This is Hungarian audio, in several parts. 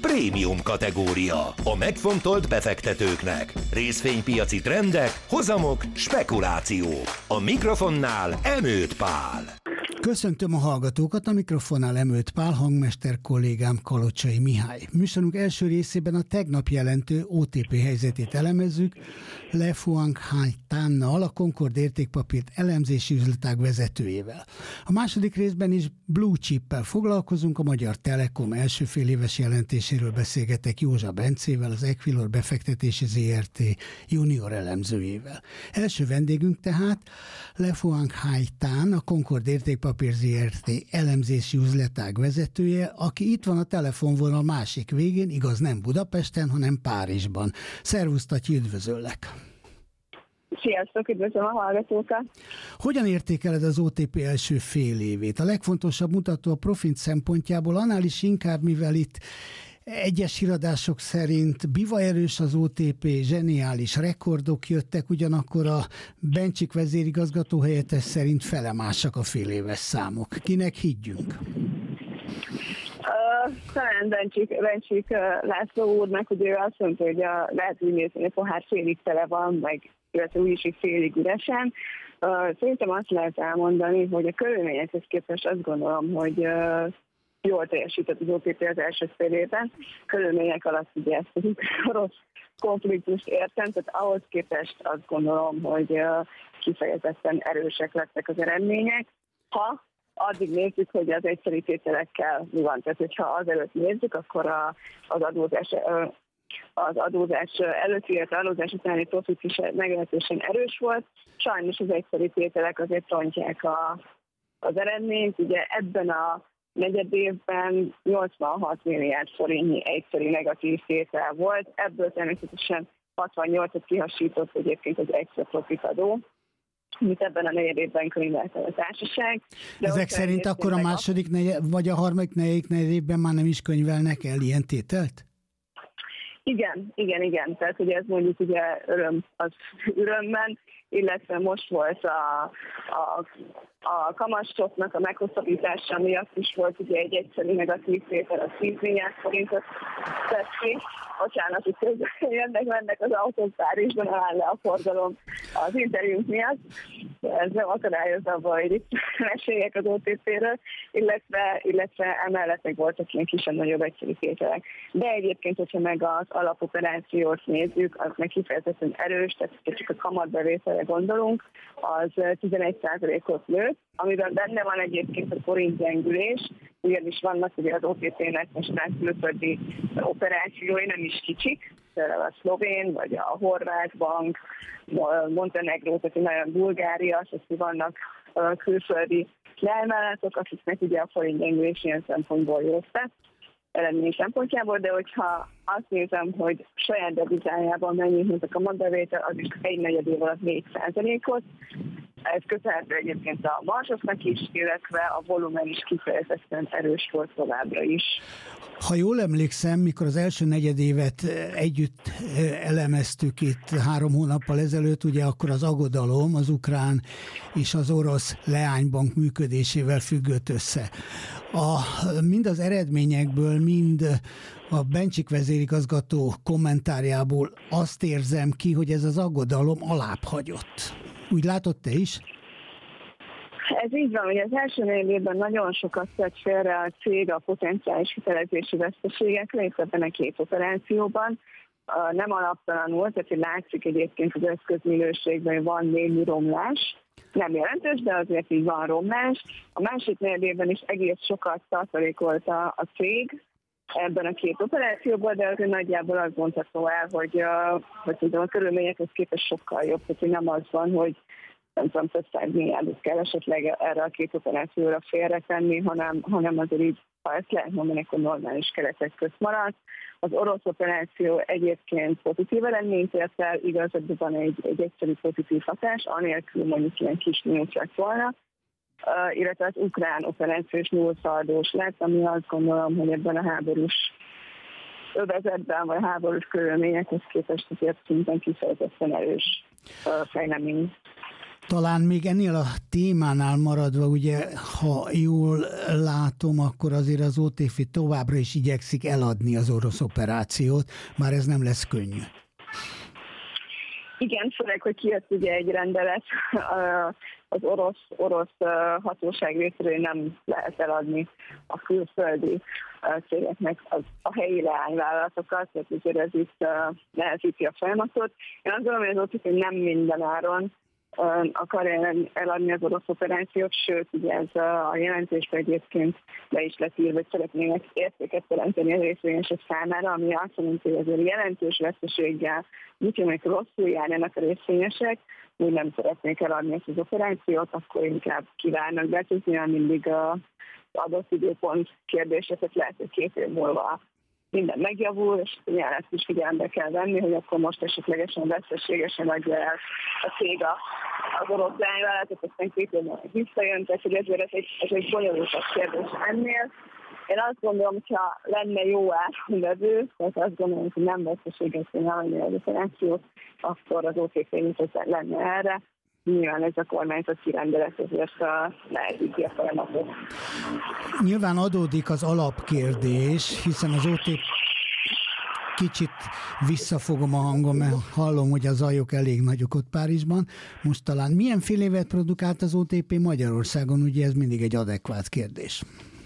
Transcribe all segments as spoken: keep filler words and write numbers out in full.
prémium kategória. A megfontolt befektetőknek. Részvénypiaci trendek, hozamok, spekulációk. A mikrofonnál Emőt Pál. Köszöntöm a hallgatókat, a mikrofonnál Emőt Pál, hangmester kollégám Kalocsai Mihály. Műsorunk első részében a tegnap jelentő o té pé helyzetét elemezzük Le Phuong Hai Tannal, a Concord értékpapírt elemzési üzletág vezetőjével. A második részben is Blue Chip-pel foglalkozunk, a Magyar Telekom első féléves jelentéséről beszélgetek Józsa Bencével, az Equilor befektetési zé er té junior elemzőjével. Első vendégünk tehát Le Phuong Hai Tann, a Concord értékpapír zé er té elemzési üzletág vezetője, aki itt van a telefonvonal másik végén, igaz nem Budapesten, hanem Párizsban. Szervusz, Tatyi, üdvözöllek! Sziasztok, üdvözlöm a hallgatókat! Hogyan értékeled az o té pé első fél évét? A legfontosabb mutató a profit szempontjából, annál is inkább, mivel itt egyes híradások szerint bivaerős az o té pé, zseniális rekordok jöttek, ugyanakkor a Bencsik vezérigazgató helyettes szerint felemásak a fél éves számok. Kinek higgyünk? Uh, talán Bencsik, Bencsik uh, László úrnak, hogy ő azt mondta, hogy a, lehet úgy nézni, hogy a pohár félig tele van, meg illetve úgy is, hogy félig üresen. Uh, szerintem azt lehet elmondani, hogy a körülményekhez képest azt gondolom, hogy uh, jól teljesített az o té pé az első fél évben. Körülmények alatt ugye ezt az orosz konfliktust értem, tehát ahhoz képest azt gondolom, hogy uh, kifejezetten erősek lettek az eredmények. Ha addig nézzük, hogy az egyszerű tételekkel mi van. Tehát, hogyha azelőtt nézzük, akkor a, az adózás uh, az adózás előtti, illetve adózás utáni profit is meglehetősen erős volt. Sajnos az egyszerű tételek azért rontják a, az eredményt. Ugye ebben a negyed évben nyolcvanhat milliárd forintnyi egyszerű negatív tétel volt. Ebből természetesen hatvannyolcat kihasított egyébként az extra profit adó, amit ebben a negyed évben könyvelt el a társaság. De ezek szerint akkor a második negyed, vagy a harmadik negyedik negyed évben már nem is könyvelnek el ilyen tételt? Igen, igen, igen. Tehát ugye ez mondjuk ugye öröm az örömben, illetve most volt a, a, a kamatstopnak a meghosszabbítása miatt is volt ugye egy egyszerű negatív tétel, a tíz milliárd forintot tett ki. Bocsánat, hogy közben jönnek, mennek az autók Párizsban, áll le a forgalom az interjúnk miatt. Ez nem akadályozza abban, hogy itt meséljek az o té péről, illetve, illetve emellett meg voltak ilyen kisebb-nagyobb egyszerű tételek. De egyébként, hogyha meg az alapoperációt nézzük, az meg kifejezetten erős, tehát csak a kamatbevételre gondolunk, az tizenegy százalékot lőtt, amiben benne van egyébként a forintgyengülés, ugyanis vannak ugye az o té pének most már külföldi operációi, nem is kicsik, például a szlovén, vagy a horvát bank, Montenegró, tehát nagyon Bulgária, és vannak külföldi leányvállalatok, akiknek ugye a forintgyengülés ilyen szempontból jót tett, eredmény szempontjából, de hogyha azt nézem, hogy saját devizájában mennyi húztak a magbevétel, az is egy negyed év alatt négy százalékot. Ez kötelező egyébként a marzsoknak is, illetve a volumen is kifejezetten erős volt továbbra is. Ha jól emlékszem, mikor az első negyedévet együtt elemeztük itt három hónappal ezelőtt, ugye akkor az aggodalom az ukrán és az orosz leánybank működésével függött össze. A, mind az eredményekből, mind a Bencsik vezérigazgató kommentárjából azt érzem ki, hogy ez az aggodalom alább hagyott. Úgy látod te is? Ez így van, hogy az első négy évben nagyon sokat tett félre a cég a potenciális hitelezési veszteségekre, és ebben a két operációban. Nem alaptalanul, tehát hogy látszik egyébként az eszközminőségben, hogy van némi romlás. Nem jelentős, de azért így van romlás. A másik négy évben is egész sokat tartalékolt a, a cég ebben a két operációban, de azért nagyjából azt mondható el, hogy, hogy tudom, a körülményekhez képest sokkal jobb, hogy nem az van, hogy nem tudom, több száz milliárdot kell esetleg erre a két operációra félretenni, hanem, hanem azért így, ha ezt lehet mondani, akkor normális keretek közt maradt. Az orosz operáció egyébként pozitív eredményt ért el, igazabban egy, egy egyszerű pozitív hatás, anélkül mondjuk ilyen kis mínusz lett volna, uh, illetve az ukrán operációs nullszaldós lett, ami azt gondolom, hogy ebben a háborús övezetben, vagy a háborús körülményekhez képest azért szinten kifejezetten erős uh, fejlemény. Talán még ennél a témánál maradva, ugye, ha jól látom, akkor azért az o té pé továbbra is igyekszik eladni az orosz operációt, már ez nem lesz könnyű. Igen, főleg, hogy kijött ugye egy rendelet az orosz, orosz hatóság részéről, nem lehet eladni a külföldi cégeknek az, a helyi leányvállalatokat, tehát azért ez itt nehezíti a folyamatot. Én azt gondolom, hogy az o té pé nem minden áron akarja eladni az orosz operációt, sőt, ugye ez a jelentésben egyébként le is lett írva, hogy szeretnének értéket teremteni a részvényesek számára, ami azt jelenti, hogy azért jelentős veszteséggel, úgyhogy rosszul járjanak a részvényesek, úgy nem szeretnék eladni ezt az operációt, akkor inkább kivárnak be, ez nyilván mindig az adott időpont kérdéseket lehet, hogy két év múlva minden megjavul, és nyilván ezt is figyelembe kell venni, hogy akkor most esetlegesen veszteségesen adja el a cég az orosz leányvállalatot, aztán két évben visszajön, tehát hogy ezért ez egy, ez egy bonyolultabb kérdés ennél. Én azt gondolom, hogyha lenne jó áron tehát azt gondolom, hogy nem veszteséget csinálni az operációt, akkor az o té pé nyitott lenne erre. Nyilván ez a kormányzat kirendelet, ezért nehezíti a folyamatot. Nyilván adódik az alapkérdés, hiszen az o té pé kicsit visszafogom a hangom, mert hallom, hogy a zajok elég nagyok ott Párizsban. Most talán milyen fél évet produkált az o té pé Magyarországon? Ugye ez mindig egy adekvát kérdés.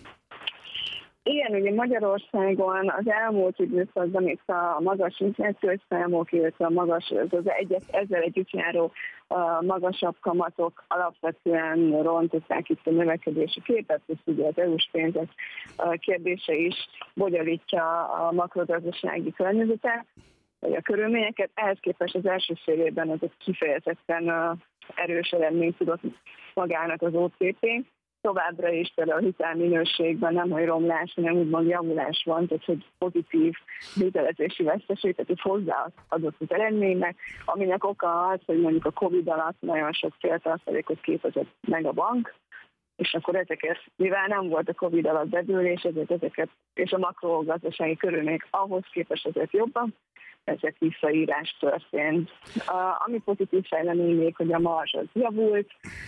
Igen, ugye Magyarországon az elmúlt időszakban itt a magas inflációs számok, illetve a magas, az egyet, ezzel együtt járó a magasabb kamatok alapvetően rontották itt a növekedési képet, és ugye az é u-s pénzek kérdése is bonyolítja a makrogazdasági környezetet, vagy a körülményeket. Ehhez képest az első fél évben ez kifejezetten erős eredményt tudott magának az o té pé. Továbbra is például a hitelminőségben nem, hogy romlás, hanem úgymond javulás van, tehát hogy pozitív hitelezési veszteség, tehát hogy hozzáadott az eredménynek, aminek oka az, hogy mondjuk a Covid alatt nagyon sok féltartalékot képezett meg a bank, és akkor ezeket, mivel nem volt a Covid alatt bedőlés, ezért ezeket, és a makrogazdasági körülmények ahhoz képest ezért jobban, ezek visszaírás történt. Ami pozitív fejlemény még, hogy a marzs az javult.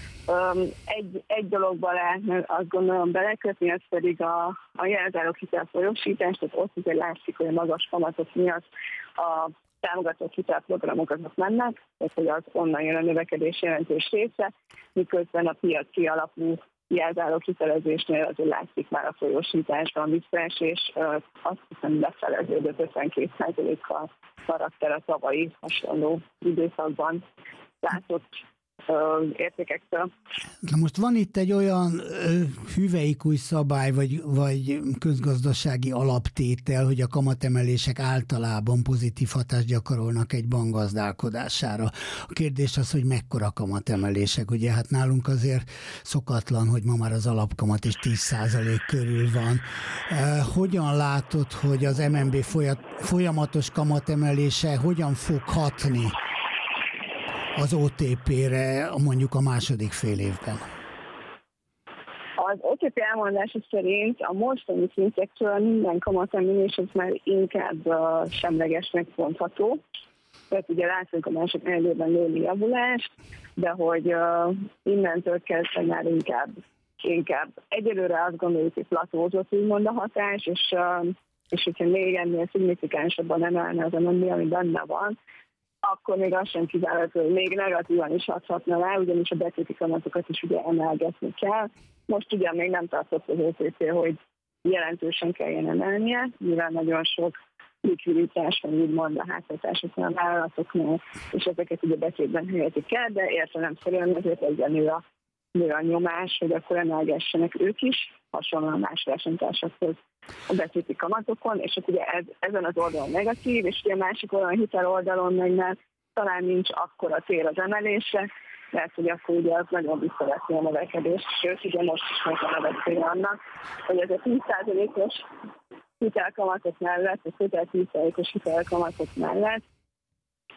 Egy, egy dologba lehetne azt gondolom belekötni, ez pedig a, a jelzálók hitelfolyósítás, tehát ott ugye látszik, hogy a magas kamatok miatt a támogatott hitelprogramok azok mennek, tehát hogy az onnan jön a növekedés jelentős része, miközben a piaci alapú jelzálók hitelezésnél azért látszik már a folyósításban visszaesés, azt hiszem befeleződött ötvenkét százalékkal karakter a tavalyi hasonló időszakban látott értékektől. Na most van itt egy olyan hüvelykúj szabály, vagy, vagy közgazdasági alaptétel, hogy a kamatemelések általában pozitív hatást gyakorolnak egy bank gazdálkodására. A kérdés az, hogy mekkora kamatemelések. Ugye hát nálunk azért szokatlan, hogy ma már az alapkamat is tíz százalék körül van. Hogyan látod, hogy az em en bé folyamatos kamatemelése hogyan fog hatni az o té pére mondjuk a második fél évben? Az o té pé elmondása szerint a mostani szintektől minden kamatemelés az már inkább uh, semlegesnek mondható. Tehát ugye látunk a másik negyedében lévő javulást, de hogy uh, innentől kezdve már inkább, inkább egyelőre azt gondoljuk, hogy platózott úgymond a hatás, és, uh, és hogyha még ennél szignifikánsabban emelne az em en bé, ami benne van, akkor még az sem kizárható, hogy még negatívan is hathatna rá, ugyanis a betéti kamatokat is ugye emelgetni kell. Most ugye még nem tartott az o té pé, hogy jelentősen kelljen emelnie, mivel nagyon sok likviditás van úgymond a háztartásoknál, a vállalatoknál, és ezeket ugye betétben helyezik el, de értelemszerűen azért egyben nő a, nő a nyomás, hogy akkor emelgessenek ők is, hasonlóan más versenytársakhoz a betéti kamatokon, és akkor ugye ez, ezen az oldalon negatív, és ugye a másik oldalon, hitel oldalon meg már talán nincs akkora cél az emelésre, mert hogy akkor ugye az nagyon visszavetni a növekedést, sőt, ugye most is megvan a veszélye annak, hogy ez a tíz százalékos hitelkamatok mellett, a közel tíz százalékos hitelkamatok mellett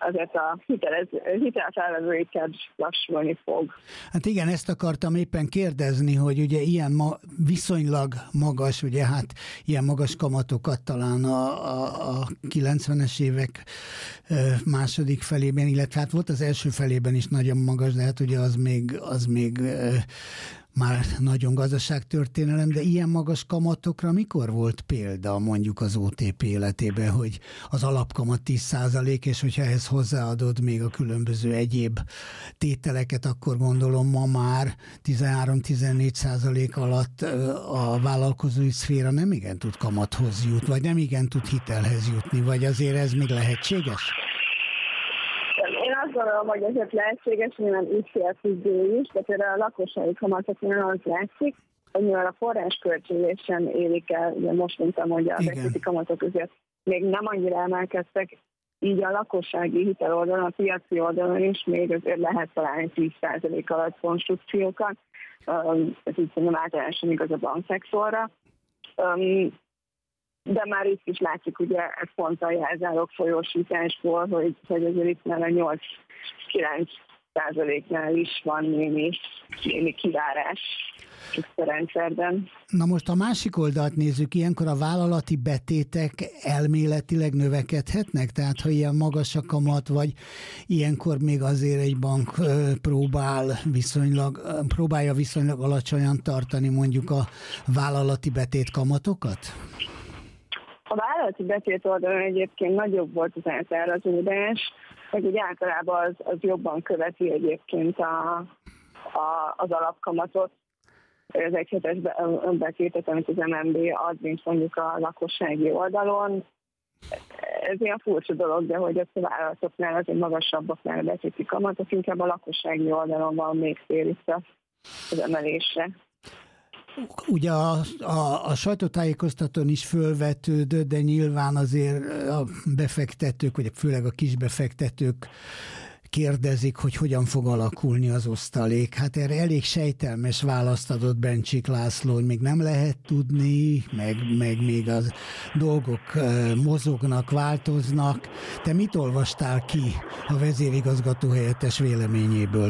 azért a hitelez, hitelfelvevői kedv lassulni fog. Hát igen, ezt akartam éppen kérdezni, hogy ugye ilyen ma, viszonylag magas, ugye hát ilyen magas kamatokat talán a, a, a kilencvenes évek második felében, illetve hát volt az első felében is nagyon magas, de hát ugye az még, az még már nagyon gazdaságtörténelem, de ilyen magas kamatokra mikor volt példa mondjuk az o té pé életében, hogy az alapkamat tíz százalék, és hogyha ehhez hozzáadod még a különböző egyéb tételeket, akkor gondolom ma már tizenhárom-tizennégy százalék alatt a vállalkozói szféra nem igen tud kamathoz jutni, vagy nem igen tud hitelhez jutni, vagy azért ez még lehetséges? Én azt gondolom, hogy ezért lehetséges, nyilván ügyfélfüggő is, de például a lakossági kamatoknál az látszik, hogy mivel a forrásköltségésen élik el, ugye most mondtam, hogy a betéti kamatok között még nem annyira emelkedtek, így a lakossági hitel oldalon, a piaci oldalon is még azért lehet találni tíz százalék alatt konstrukciókat. Ez így szerintem általánosan igaz a bankszektorra. De már itt is látszik, ugye ez pont a jelzálog folyósításból, hogy, hogy azért itt már a nyolc-kilenc százaléknál is van némi, némi kivárás a rendszerben. Na most a másik oldalt nézzük, ilyenkor a vállalati betétek elméletileg növekedhetnek? Tehát ha ilyen magas a kamat, vagy ilyenkor még azért egy bank próbál viszonylag, próbálja viszonylag alacsonyan tartani mondjuk a vállalati betét kamatokat? A vállalati betét oldalon egyébként nagyobb volt az átárazódás, hogy úgy általában az, az jobban követi egyébként a, a, az alapkamatot, az egyhetes önbetétet, amit az em en bé ad, mint mondjuk a lakossági oldalon. Ez ilyen furcsa dolog, de hogy a vállalatoknál azért magasabbaknál a betéti kamatok, inkább a lakossági oldalon van még fél itt az emelésre. Ugye a, a, a sajtótájékoztatón is fölvetődött, de nyilván azért a befektetők, vagy főleg a kisbefektetők kérdezik, hogy hogyan fog alakulni az osztalék. Hát erre elég sejtelmes választ adott Bencsik László, hogy még nem lehet tudni, meg, meg még az dolgok mozognak, változnak. Te mit olvastál ki a vezérigazgató helyettes véleményéből?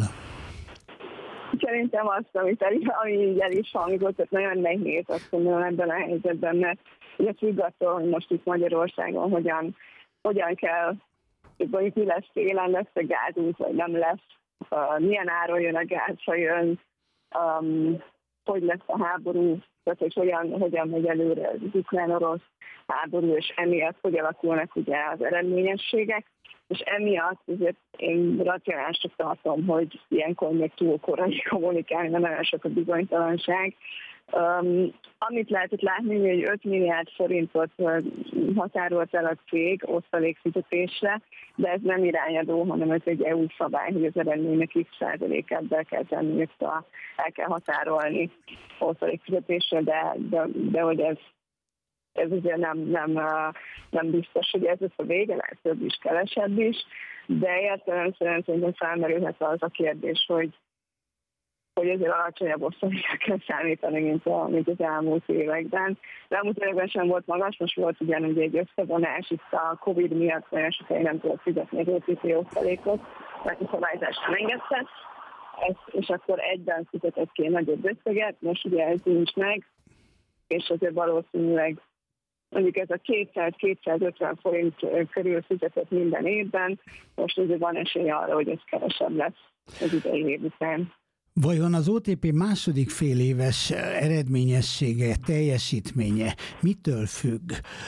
Szerintem azt, amit el, ami így el is hangzott, tehát nagyon nehéz azt mondom ebben a helyzetben, mert ugye függ attól, hogy most itt Magyarországon hogyan, hogyan kell, mondjuk mi lesz télen, lesz-e gázunk, vagy nem lesz, uh, milyen áron jön a gáz, ha jön, um, hogy lesz a háború, tehát hogy hogyan, hogyan megy előre az ukrán-orosz háború, és emiatt hogy alakulnak ugye az eredményességek. És emiatt azért én racionálisnak tartom, hogy ilyenkor még túl korai kommunikálni, nem nagyon sok a bizonytalanság. Um, amit lehetett látni, hogy öt milliárd forintot határolt el a cég osztalékfizetésre, de ez nem irányadó, hanem ez egy é u szabály, hogy az eredménynek x százalékát be kell tenni, ezt a, el kell határolni osztalékfizetésre, de, de, de hogy ez ez ugye nem, nem, nem biztos, hogy ez lesz a vége, lehet több is, kevesebb is, de értelemszerűen szerintem felmerülhet az a kérdés, hogy, hogy ezért alacsonyabb osztalékra kell számítani, mint, a, mint az elmúlt években. De elmúlt években sem volt magas, most volt ugyanúgy egy összevonás, itt a Covid miatt nagyon sokáig nem tudott fizetni az o té pé osztalékot, mert a szabályzás nem engedte, ezt, és akkor egyben fizetett ki nagyobb összeget, most ugye ez nincs meg, és azért valószínűleg mondjuk ez a kétszáz-kétszázötven forint körül fizetett minden évben, most azért van esély arra, hogy ez kevesebb lesz az idei év után. Vajon az o té pé második fél éves eredményessége, teljesítménye mitől függ?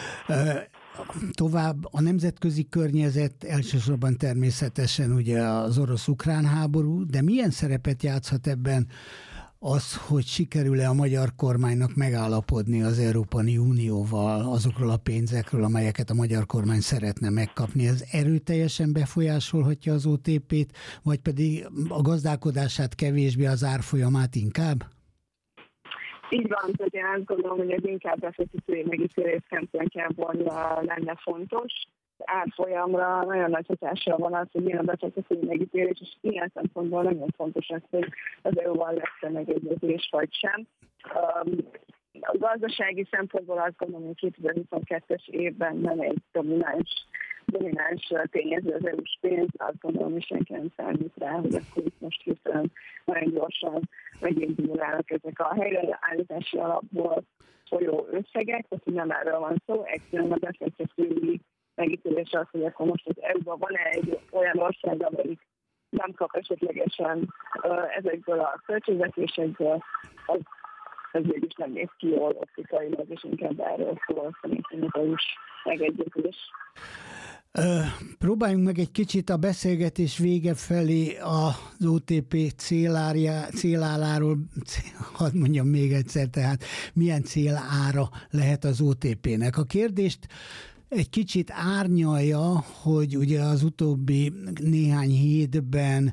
Tovább a nemzetközi környezet, elsősorban természetesen ugye az orosz-ukrán háború, de milyen szerepet játszhat ebben az, hogy sikerül-e a magyar kormánynak megállapodni az Európai Unióval azokról a pénzekről, amelyeket a magyar kormány szeretne megkapni. Ez erőteljesen befolyásolhatja az o té pét, vagy pedig a gazdálkodását kevésbé, az árfolyamát inkább? Így van, hogy én azt gondolom, hogy ez inkább befektetői megítélés szempontjából lenne fontos. Árfolyamra nagyon nagy hatással van az, hogy milyen a befektetői megítélés, és ilyen szempontból nagyon fontos az, hogy az é u-val lesz-e megegyezés vagy sem. A gazdasági szempontból azt gondolom, hogy kétezer-huszonkettes évben nem egy domináns domináns tényező az é u-s pénz, azt gondolom, hogy senki nem számít rá, hogy akkor itt most hirtelen nagyon gyorsan megindulálnak ezek a helyreállítási alapból folyó összegek, tehát nem erről van szó, egyszerűen a befektetői megítélés az, hogy akkor most az é u-ban van-e egy olyan ország, amelyik nem kap esetlegesen ezekből a költségvetésekből, az, az végül is nem néz ki jól optikailag, és inkább erről szól, szerintem az é u-s megegyezés. Próbáljunk meg egy kicsit a beszélgetés vége felé az o té pé célárja, céláráról, hadd mondjam még egyszer, tehát milyen célára lehet az o té pének. A kérdést egy kicsit árnyalja, hogy ugye az utóbbi néhány hétben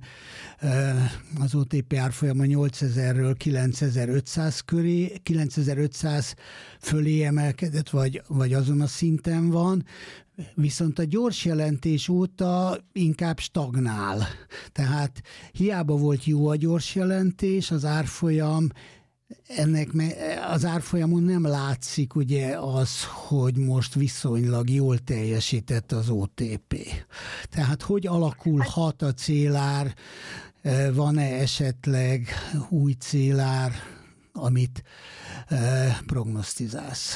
az o té pé árfolyama nyolcezerről kilencezer-ötszáz köré, kilencezer-ötszáz fölé emelkedett, vagy, vagy azon a szinten van, viszont a gyors jelentés óta inkább stagnál. Tehát hiába volt jó a gyors jelentés, az árfolyam ennek az árfolyamon nem látszik ugye az, hogy most viszonylag jól teljesített az o té pé. Tehát hogy alakulhat a célár, van-e esetleg új célár, amit prognosztizálsz?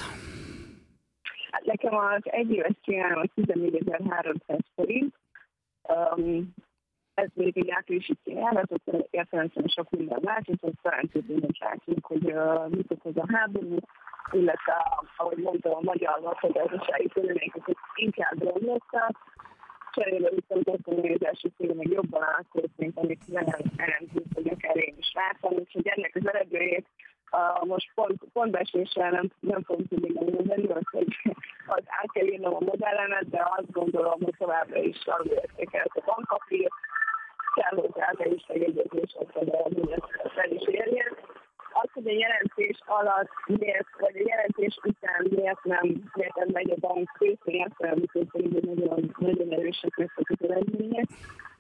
Hát nekem az egyéves célám az tizennégy-háromszáz forint. Um, Ez még egy áprilisi céljárat, akkor értelemszerűen sok minden változott, talán tudjuk látjuk, hogy uh, mit okoz a háború, illetve, ahogy mondtam, a magyar lakhatásosági körülmények inkább romlottak. Cserébe viszont azt mondom, hogy az első cél még jobban alakult, mint amit velem elemzőt, hogy akár én is láttam, úgyhogy ennek az eredményét uh, most pont, pontbeeséssel nem, nem fogom tudni megmondani, hogy az át kell írnom a modellemet, de azt gondolom, hogy továbbra is alulértékelt a bankpapír, kell hozzá az is megegyezés, hogy fel is érjen. Az, hogy a jelentés alatt miért, vagy a jelentés után miért nem, miért nem megy a bank részén, amikor pedig nagyon, nagyon erősek lesznek az eredmények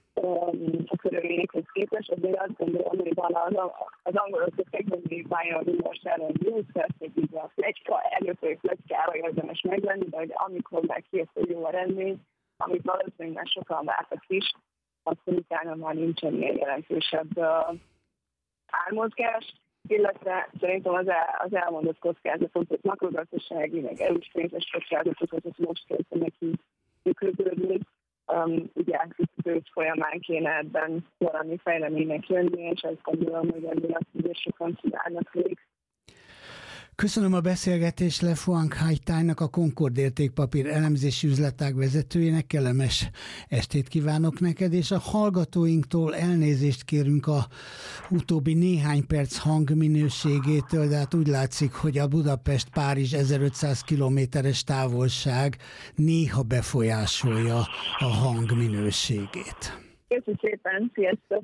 a körülményekhez képest, azért azt gondolom, hogy van az, az angolok szokták bájjon a rumors ellen blues, hogy így a flecska, előtt flecskára érdemes megvenni, de hogy amikor már kijött, hogy jó eredmény, amit valószínűleg már sokan vártak is, akkor utána már nincsen ilyen jelentősebb uh, ármozgás, illetve szerintem az, el, az elmondott kockázatot, hogy makrogazdasági, meg é u-s pénzes kockázatokat, hogy most kezdve neki működődni. Um, ugye itt őt folyamán kéne ebben valami fejleménynek jönni, és azt gondolom, hogy ebből azt ugye sokan kívánnak még. Köszönöm a beszélgetést Le Fuang Hai-Thainak, a Concord értékpapír elemzési üzletág vezetőjének, kellemes estét kívánok neked, és a hallgatóinktól elnézést kérünk a utóbbi néhány perc hangminőségétől, de hát úgy látszik, hogy a Budapest-Párizs ezerötszáz kilométeres távolság néha befolyásolja a hangminőségét. Köszönöm szépen, sziasztok!